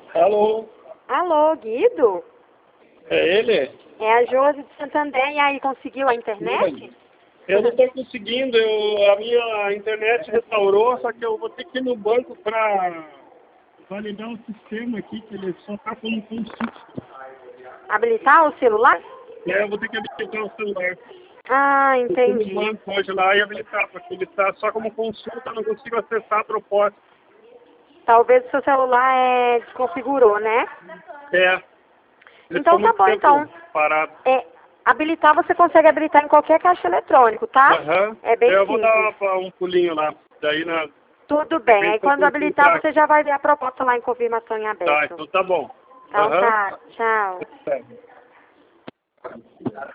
Alô? Alô, Guido? É ele? É a Josi de Santander. E aí, conseguiu a internet? Eu não estou conseguindo, a minha internet restaurou, só que eu vou ter que ir no banco para validar o sistema aqui, que ele só está como consulta. Habilitar o celular? Eu vou ter que habilitar o celular. Ah, Eu fui no entendi. banco hoje lá e habilitar, porque ele está só como consulta, eu não consigo acessar a proposta. Talvez o seu celular desconfigurou, né? É. Ele Então ficou tá muito bom, tempo então. parado. Habilitar, você consegue habilitar em qualquer caixa eletrônico, tá? Aham. É bem Eu vou simples. dar um pulinho lá. Daí na Tudo bem. Aí sequência eu quando consigo habilitar, entrar. você já vai ver a proposta lá em confirmação em Tá, aberto. então tá bom. Então tá, tchau. Aham.